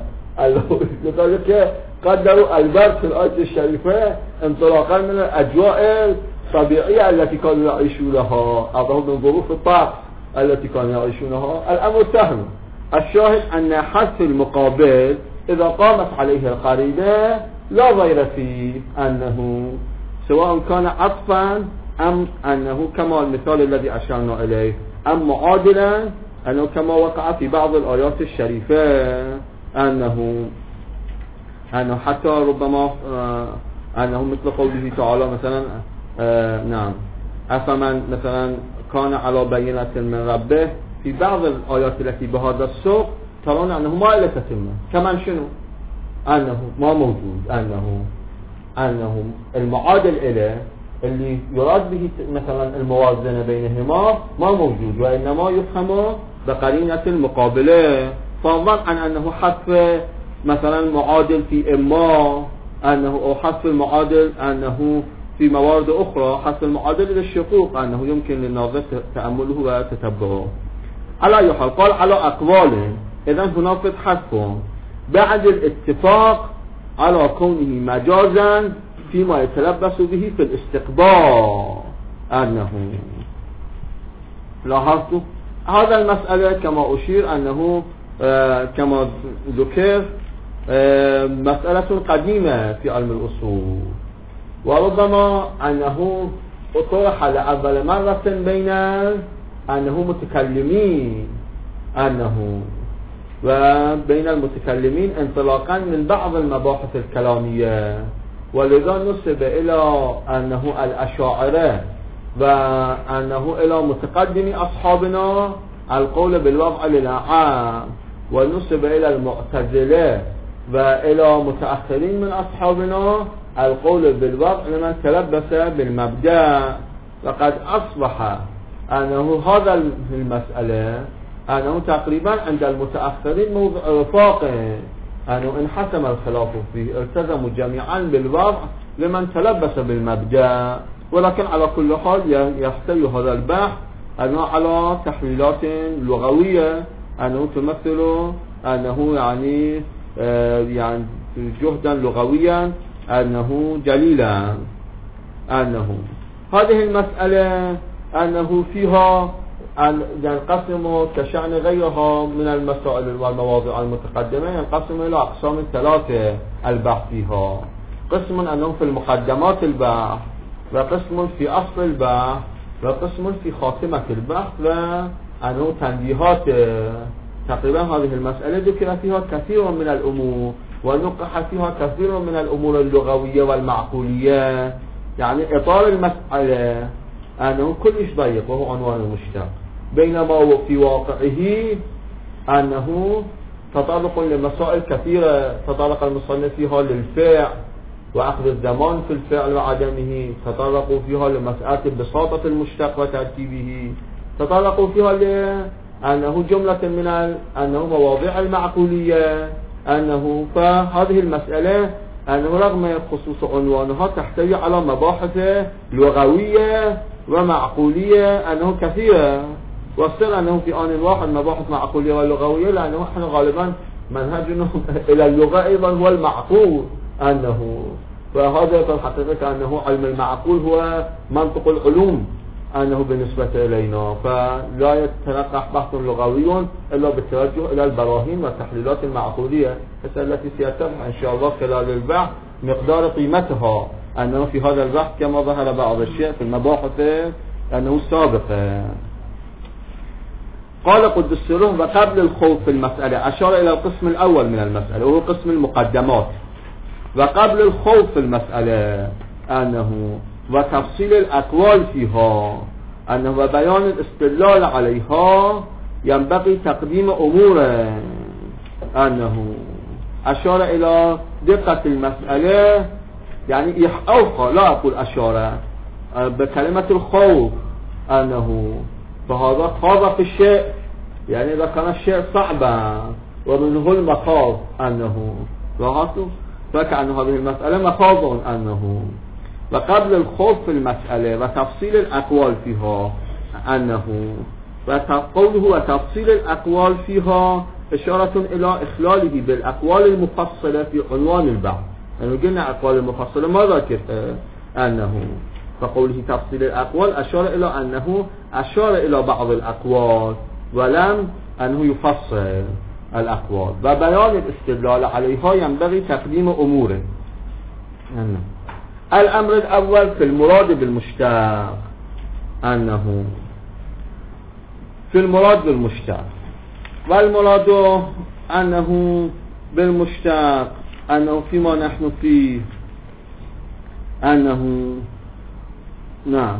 لذلك قدروا البرد في الآية الشريفة انطلاقا من الأجواء الطبيعية التي كانوا يعيشونها أو من ظروف الطقس التي كانوا يعيشونها. الأمر سهل. الشاهد أن حذف المقابل إذا قامت عليه القرينة لا غير فيه أنه سواء كان عطفا أم أنه كما المثال الذي أشرنا إليه أم معادلا أنه كما وقع في بعض الآيات الشريفة أنه أنه حتى ربما أنه مثل قوله تعالى مثلا نعم أفمن مثلا كان على بينة من ربه في بعض الآيات التي بهذا السوق ترون أنه ما إلى تتمة كمان شنو أنه ما موجود أنه أنه المعادل إليه اللي يراد به مثلا الموازنة بينهما ما موجود وإنما يفهم بقرينة المقابلة. فنظن عن أنه حذف مثلا معادل في إما أنه أو حذف المعادل أنه في موارد أخرى حذف المعادل للشقوق أنه يمكن للناظر تأمله وتتبعه. على يحال قال على أقوال إذن هناك حذف بعد الاتفاق على كونه مجازا فيما يتلبس به في الاستقبال أنه لاحظتوا هذا المسألة كما أشير أنه آه كما ذكر آه مسألة قديمة في علم الأصول وربما أنه أطرح لأول مرة بين أنه متكلمين أنه وبين المتكلمين انطلاقا من بعض المباحث الكلامية ولذا نسب إلى أنه الأشاعرة وأنه إلى متقدم أصحابنا القول بالوضع للعام ونسب إلى المعتزلة وإلى متأخرين من أصحابنا القول بالوضع لمن تلبس بالمبدأ. وقد أصبح أنه هذا المسألة أنه تقريبا عند المتأخرين موضع وفاق أنه انحسم الخلاف فيه التزموا جميعا بالوضع لمن تلبس بالمبدأ. ولكن على كل حال يحتوي هذا البحث أنه على تحليلات لغوية أنه تمثل أنه يعني آه يعني جهدا لغويا أنه جليلا أنه هذه المسألة أنه فيها أن ينقسم كشأن غيرها من المسائل والمواضع المتقدمة ينقسم إلى أقسام ثلاثة البحث فيها. قسم أنه في المقدمات البحث وقسم في أصل البحث وقسم في خاتمة البحث وأنه تنبيهات. تقريبا هذه المسألة ذكر فيها كثير من الأمور ونقح فيها كثير من الأمور اللغوية والمعقولية. يعني إطار المسألة أنه كلش ضيق وهو عنوان المشتق بينما في واقعه أنه تطرق لمسائل كثيرة تطرق المصنف فيها للفعل وأخذ الزمان في الفعل وعدمه، تطرقوا فيها لمسألة بساطة المشتق وترتيبه، تطرقوا فيها لأنه جملة من أنه مواضيع المعقولية، أنه فهذه المسألة أنه رغم خصوص عنوانها تحتوي على مباحث لغوية ومعقولية أنه كثيرة، وصل أنه في آن واحد مباحث معقولية ولغوية، لأنه احنا غالبا منهجنا إلى اللغة أيضا هو المعقول، أنه فهذا في الحقيقة أنه علم المعقول هو منطق العلوم أنه بالنسبة إلينا، فلا يتنقح بحث لغوي إلا بالتوجه إلى البراهين والتحليلات المعقولية التي سيتضح إن شاء الله خلال البحث مقدار قيمتها، أنه في هذا البحث كما ظهر بعض الشيء في المباحث أنه سابقة. قال قدس سره وقبل الخوف في المسألة، أشار إلى القسم الأول من المسألة وهو قسم المقدمات، وقبل الخوف في المسألة أنه وتفصيل الأقوال فيها أنه وبيان الاستدلال عليها ينبغي تقديم أمور، أنه أشار إلى دقة المسألة، يعني أوقع لا أقول أشار بكلمة الخوف، أنه فهذا خاض في الشيء، يعني إذا كان الشيء صعبا ومنه المخاض أنه لاحظوا فكأن هذه المسألة مخاض، أنه وقبل الخوف في المسألة وتفصيل الأقوال فيها أنه وقوله وتفصيل الأقوال فيها إشارة إلى إخلاله بالأقوال المفصلة في عنوان البحث، يعني قلنا أقوال المفصلة ما ذكرت أنه فقوله تفصيل الأقوال أشار إلى أنه أشار إلى بعض الأقوال ولم أنه يفصل الأقوال، وبيان الاستدلال عليها ينبغي تقديم أموره. أنه الأمر الأول في المراد بالمشتق، أنه في المراد بالمشتق، والمراد أنه بالمشتق أنه فيما نحن فيه أنه نعم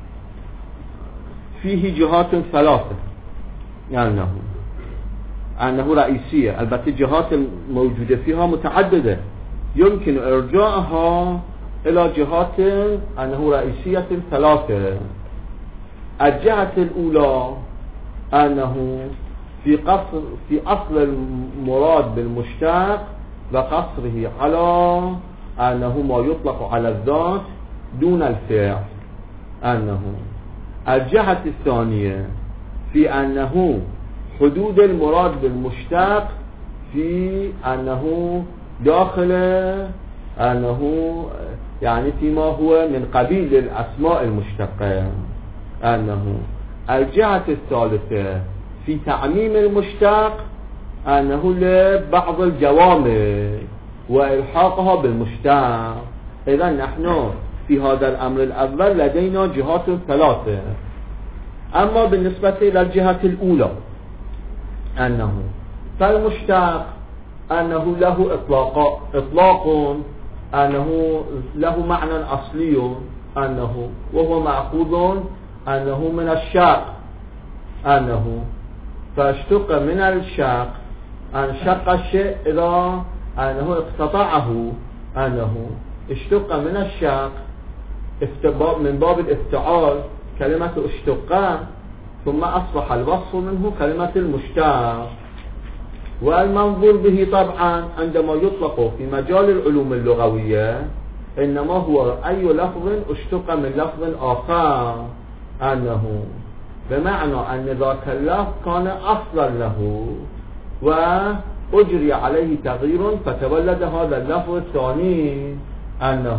فيه جهات ثلاثة، يعني أنه أنه رئيسية، البته جهات الموجودة فيها متعددة يمكن إرجاعها إلى جهات أنه رئيسية ثلاثة. الجهة الأولى أنه في قصر في أصل المراد بالمشتق وقصره على أنه ما يطلق على الذات دون الفعل، أنه الجهة الثانية في أنه حدود المراد بالمشتق في أنه داخل أنه يعني فيما هو من قبيل الأسماء المشتقة، أنه الجهة الثالثة في تعميم المشتق أنه لبعض الجوامع وإلحاقها بالمشتق. إذا نحن في هذا الأمر الأول لدينا جهات ثلاثة. أما بالنسبة إلى الجهة الأولى أنه فالمشتق أنه له إطلاق إطلاق أنه له معنى أصلي، أنه وهو مأخوذ أنه من الشق، أنه فاشتق من الشق أن شق الشيء إذا أنه اقتطعه، أنه اشتق من الشق من باب الافتعال كلمة اشتق، ثم أصبح الوصف منه كلمة المشتق. والمنظور به طبعا عندما يطلق في مجال العلوم اللغوية إنما هو أي لفظ اشتق من لفظ آخر، أنه بمعنى أن ذاك اللفظ كان أصلا له وأجري عليه تغيير فتولد هذا اللفظ الثاني، أنه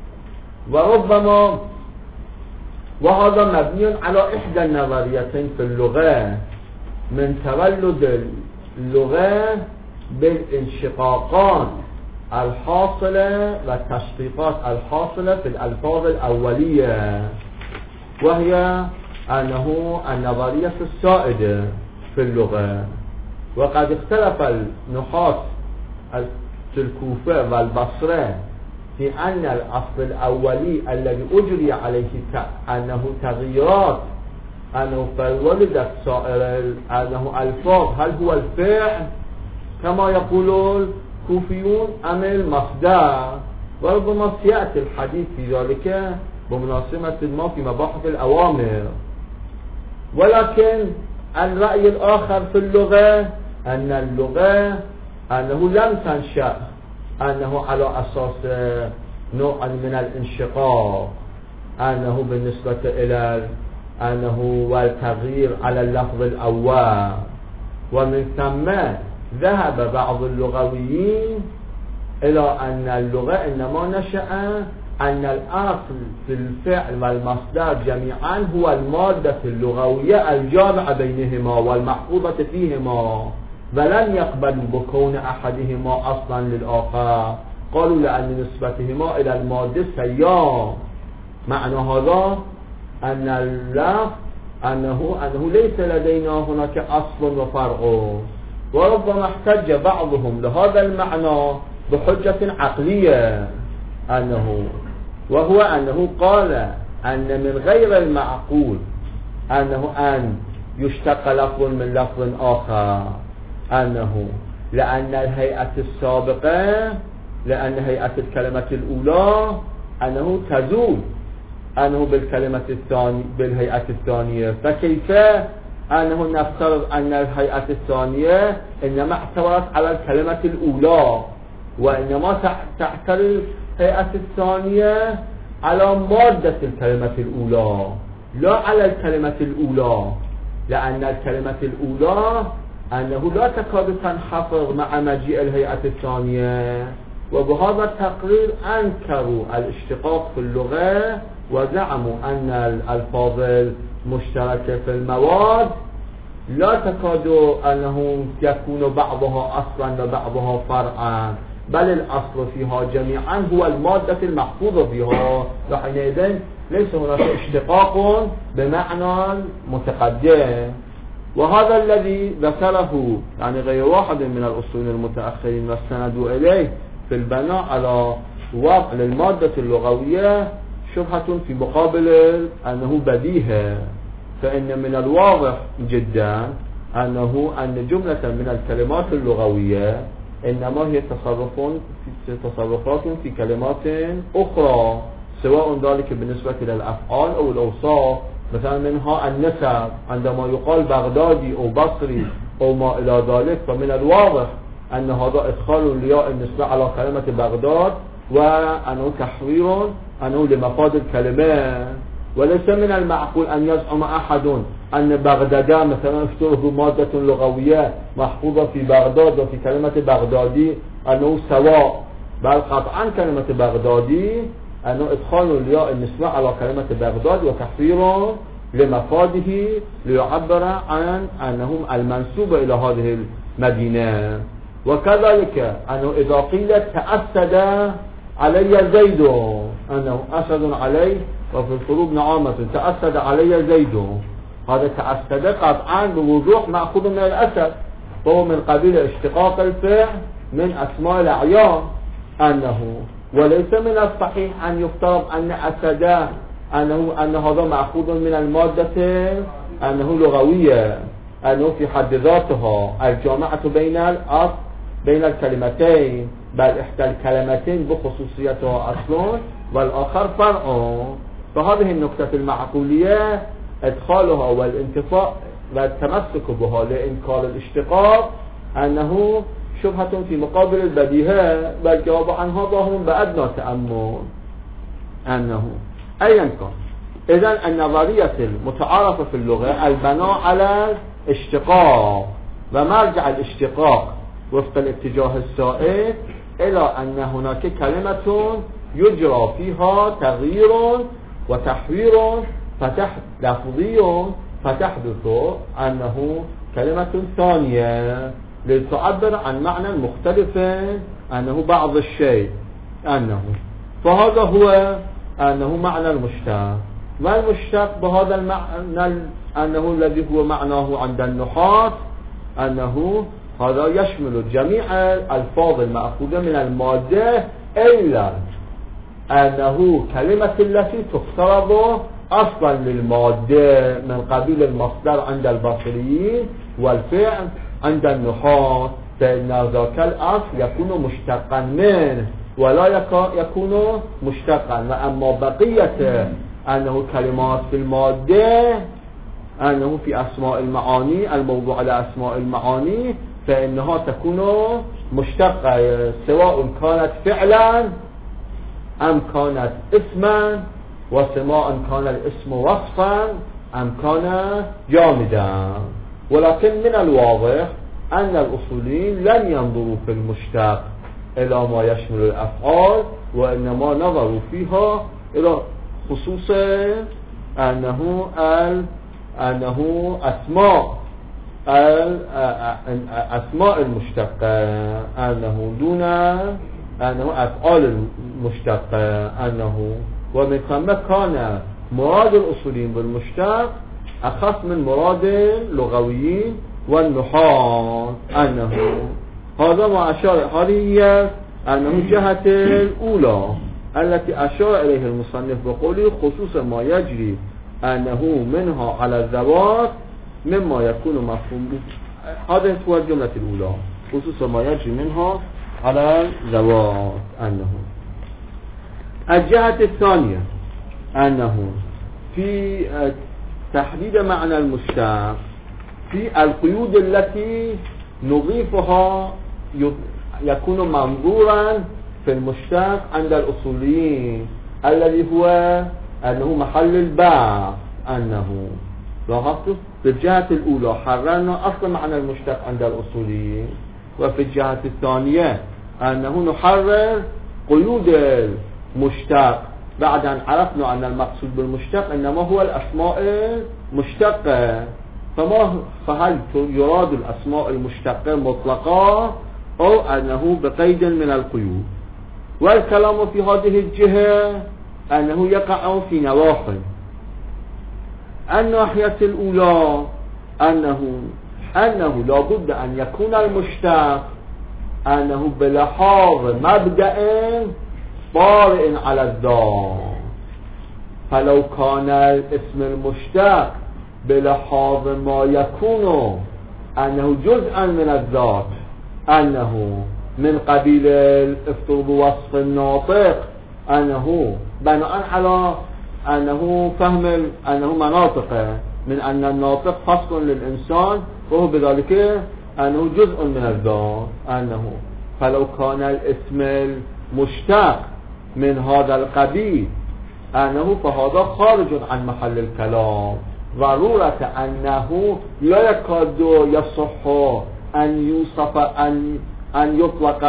وربما وهذا مبني على إحدى النظريتين في اللغة من تولد اللغة بالانشقاقات الحاصلة والتشقيقات الحاصلة في الألفاظ الأولية، وهي أنه النظرية السائدة في اللغة. وقد اختلف النحاة في الكوفة والبصرة في أن الأصل الأولي الذي أجري عليه أنه تغييرات أنه فولدت سائر أنه الفاظ، هل هو الفعل كما يقول الكوفيون أم المصدر، وربما سيأتي الحديث في ذلك بمناسبة ما في مباحث الأوامر. ولكن الرأي الآخر في اللغة أن اللغة أنه لم تنشأ أنه على أساس نوع من الانشقاق، أنه بالنسبة إلى أنه والتغيير على اللفظ الأول. ومن ثم ذهب بعض اللغويين إلى أن اللغة إنما نشأ أن الأصل في الفعل والمصدر جميعا هو المادة اللغوية الجامعة بينهما والمحفوظة فيهما، ولم يقبلوا بكون أحدهما أصلا للآخر، قالوا لأن نسبتهما إلى المادة سيام. معنى هذا أن اللفظ أنه, أنه ليس لدينا هناك أصل وفرع. وربما احتج بعضهم لهذا المعنى بحجة عقلية، أنه وهو أنه قال أن من غير المعقول أنه أن يشتق لفظ من لفظ آخر، أنه لأن الهيئة السابقة لأن هيئة الكلمة الأولى أنه تزول أنه بالكلمة الثانية بالهيئة الثانية، فكيف أنه نفترض أن الهيئة الثانية إنما اعتبرت على الكلمة الأولى، وإنما تعترض الهيئة الثانية على مادة الكلمة الأولى لا على الكلمة الأولى، لأن الكلمة الأولى أنه لا تكاد تنحفظ مع مجيء الهيئة الثانية. وبهذا التقرير أنكروا الاشتقاق في اللغة وزعموا أن الألفاظ المشتركة في المواد لا تكاد أنه يكون بعضها أصلا وبعضها فرعا، بل الأصل فيها جميعا هو المادة المحفوظة فيها، وحينئذ ليس هناك اشتقاق بمعنى متقدم. وهذا الذي ذكره يعني غير واحد من الأصول المتأخرين واستندوا إليه في البناء على وضع للمادة اللغوية شبهة في مقابل أنه بديهة. فإن من الواضح جدا أنه أن جملة من الكلمات اللغوية إنما هي تصرفات في كلمات أخرى، سواء ذلك بالنسبة للأفعال أو الأوصاف. مثلا منها النسب، عندما يقال بغدادي أو بصري أو ما إلى ذلك، فمن الواضح أن هذا إدخال الياء النسبة على كلمة بغداد، وأنه تحوير أنه لمفاد الكلمة. وليس من المعقول أن يزعم أحد أن بغدادا مثلا افترض مادة لغوية محفوظة في بغداد وفي كلمة بغدادي أنه سواء، بل قطعا كلمة بغدادي أنه إدخال الياء النسبة على كلمة بغداد وتحوير لمفاده ليعبر عن أنهم المنسوب إلى هذه المدينة. وكذلك أنه إذا قيل تأسد علي زيد أنه أسد علي، وفي الفروض نعامة تأسد علي زيد، هذا تأسد قطعا بوضوح مأخوذ من الأسد، وهو من قبيل اشتقاق الفعل من أسماء الأعيان أنه. وليس من الصحيح أن يفترض أن أسدا أنه أن هذا مأخوذ من المادة أنه لغوية، أنه في حد ذاتها الجامعة بين الأصل بين الكلمتين، بل إحدى الكلمتين بخصوصيتها أصل والآخر فرع. فهذه النقطة المعقولية إدخالها والانتفاع والتمسك بها لإنكار الاشتقاق أنه شبهة في مقابل البديهة، بل جواب عنها ظاهر بأدنى تأمل. أنه أيا كان، إذن النظرية المتعارفة في اللغة البناء على الاشتقاق، ومرجع الاشتقاق وفق الاتجاه السائد إلى أن هناك كلمة يجرى فيها تغيير وتحوير فتحدث لفظي، فتحدث أنه كلمة ثانية لتعبر عن معنى مختلف أنه بعض الشيء أنه. فهذا هو أنه معنى المشتق. ما المشتق بهذا المعنى أنه الذي هو معناه عند النحاة أنه هذا يشمل جميع الألفاظ المأخوذة من المادة إلا أنه كلمة التي تفترض أصلا للمادة من قبيل المصدر عند البصريين والفعل عند النحاة. فإن ذاك الأصل يكون مشتقا منه ولا يكون مشتقا. وأما بقية أنه كلمات في المادة أنه في أسماء المعاني الموضوع على أسماء المعاني فإنها تكون مشتقة سواء كانت فعلا أم كانت اسما، وسواء كان الاسم وصفا أم كان جامدا. ولكن من الواضح أن الأصوليين لم ينظروا في المشتق إلى ما يشمل الأفعال، وإنما نظروا فيها إلى خصوص أنه ال أنه أسماء أسماء المشتقة، أنه دون أنه أفعال المشتقة، أنه ومن ثم كان مراد الأصوليين بالمشتق أخص من مراد اللغويين والنحاة. أنه هذا ما أشار، هذه هي أنه جهة الأولى التي أشار إليه المصنف بقوله خصوصا ما يجري أنه منها على الذوات مما يكون مفهوم به. هذا هو الجملة الأولى، خصوصا ما يجري منها على الذوات. أنه الجهة الثانية أنه في تحديد معنى المشتق في القيود التي نضيفها يكون منظورا في المشتق عند الأصوليين الذي هو أنه محل الباع. أنه لاحظتوا في الجهة الأولى حررنا أصل معنى المشتق عند الأصوليين، وفي الجهة الثانية أنه نحرر قيود المشتق بعد أن عرفنا أن المقصود بالمشتق إنما هو الأسماء المشتقة. فما فهل يراد الأسماء المشتقة مطلقة أو أنه بقيد من القيود؟ والكلام في هذه الجهة أنه يقع في نواحي. الناحية الأولى أنه أنه لابد أن يكون المشتق أنه بلحاظ مبدأ طارئ على الذات، فلو كان الاسم المشتق بلحاظ ما يكون أنه جزءا من الذات، أنه من قبيل افترض وصف الناطق، أنه بناء على أنه فهم أنه مناطق من أن الناطق فصل للإنسان وهو بذلك أنه جزء من الذات. أنه فلو كان الاسم المشتق من هذا القبيل أنه فهذا خارج عن محل الكلام، ضرورة أنه لا يكاد يصح أن يوصف أن أن يطلق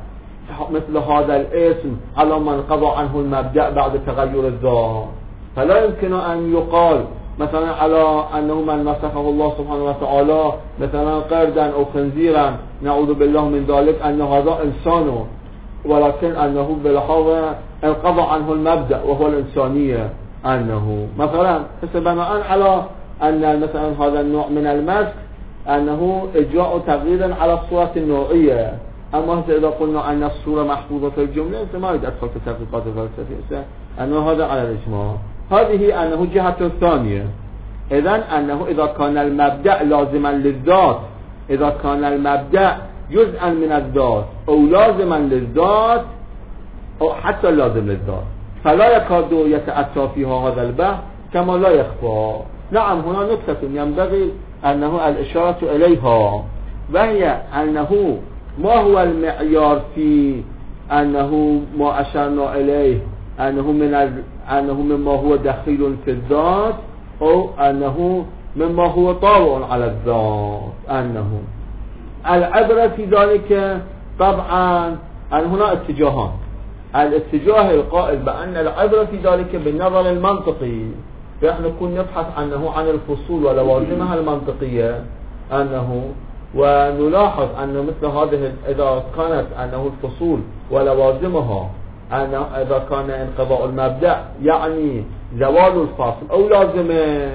مثل هذا الاسم على من قضى عنه المبدأ بعد تغير الذات. فلا يمكن أن يقال مثلا على أنه من مسخه الله سبحانه وتعالى مثلا قردا أو خنزيرا نعوذ بالله من ذلك أن هذا إنسان، ولكن أنه بلحاظ انقضى عنه المبدأ وهو الإنسانية. أنه مثلا بناء على أن مثلا هذا النوع من المسخ أنه إجراء تغيير على الصورة النوعية. أما إذا قلنا أن الصورة محفوظة في الجملة فما يدخل في التحقيقات الفلسفية، أنه هذا على الإجماع. هذه أنه جهة الثانية. إذن أنه إذا كان المبدأ لازما للذات، إذا كان المبدأ جزءا من الذات أو لازما للذات أو حتى لازم للذات فلا يكاد يتأتى فيها هذا البحث كما لا يخفى. نعم هنا نكتة ينبغي أنه الإشارة إليها، وهي أنه ما هو المعيار في أنه ما أشرنا إليه أنه من ال... أنه مما هو دخيل في الذات أو أنه مما هو طارئ على الذات. أنه العبرة في ذلك طبعا أن هنا اتجاهان. الاتجاه القائل بأن العبرة في ذلك بالنظر المنطقي، فإحنا نكون نبحث عنه عن الفصول ولوازمها المنطقية. أنه ونلاحظ أن مثل هذه إذا كانت أنه الفصول ولوازمها أن إذا كان انقضاء المبدأ يعني زوال الفاصل أو لازمه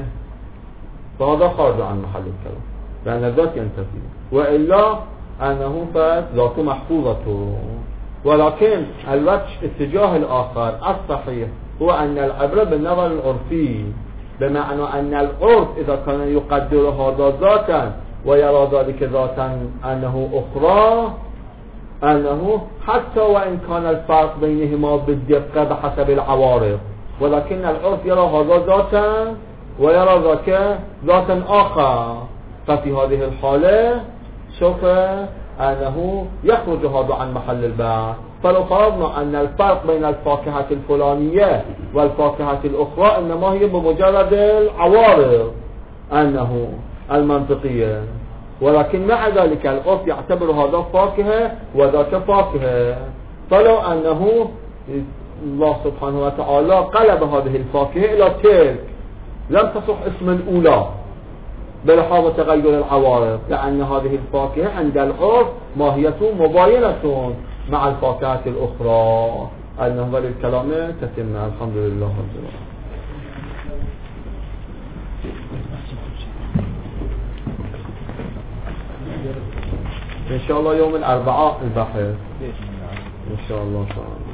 فهذا خارج عن محل الكلام لأن الذات ينتفي، وإلا أنه فذات محفوظة. ولكن الوجه اتجاه الآخر الصحيح هو أن العبرة بالنظر العرفي، بمعنى أن العرف إذا كان يقدر هذا ذاتا ويرى ذلك ذاتا أنه أخرى، أنه حتى وإن كان الفرق بينهما بالدقة بحسب العوارض، ولكن العرف يرى هذا ذاتا ويرى ذاك ذاتا آخر، ففي هذه الحالة سوف أنه يخرج هذا عن محل البحث. فلو فرضنا أن الفرق بين الفاكهة الفلانية والفاكهة الأخرى إنما هي بمجرد العوارض أنه المنطقية، ولكن مع ذلك العرف يعتبر هذا فاكهة وذاك فاكهة، فلو أنه الله سبحانه وتعالى قلب هذه الفاكهة إلى تلك لم تصح اسم الأولى بلحاظ تغير العوارض، لأن هذه الفاكهة عند العرف ماهية مباينة مع الفاكهة الأخرى. النهضة للكلام تتم. الحمد لله رب العالمين. إن شاء الله يوم الأربعاء البحث إن شاء الله تعالى.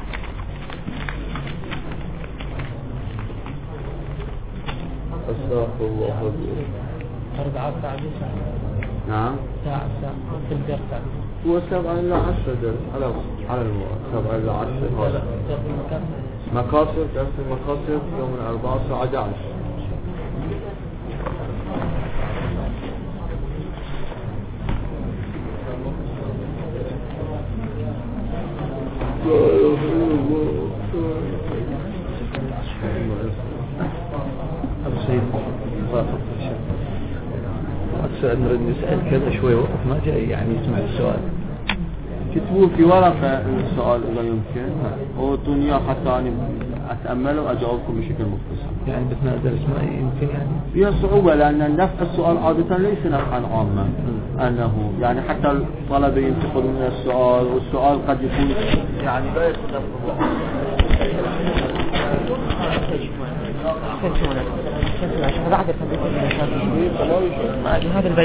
أستغفر الله العظيم. أربعة ساعة نعم ساعة ساعة تبدأ ساعة هو سبعة إلى عشرة درس على على المواد سبعة إلى عشرة هذا مكاسر درس المكاسر يوم الأربعاء الساعة أحد عشر. أبو سيد السؤال نريد نسأل كذا شوي وقت ما جاي يعني يسمع السؤال. كتبوا في ورقة السؤال إذا يمكن أعطوني حتى أنا أتأمله وأجاوبكم بشكل مختصر. يعني بثناء درس ما يمكن يعني فيها صعوبة لأن نفع السؤال عادة ليس نفعا عاما، أنه يعني حتى الطلبة ينتقلون من السؤال والسؤال قد يكون يعني لا يكون نفعه.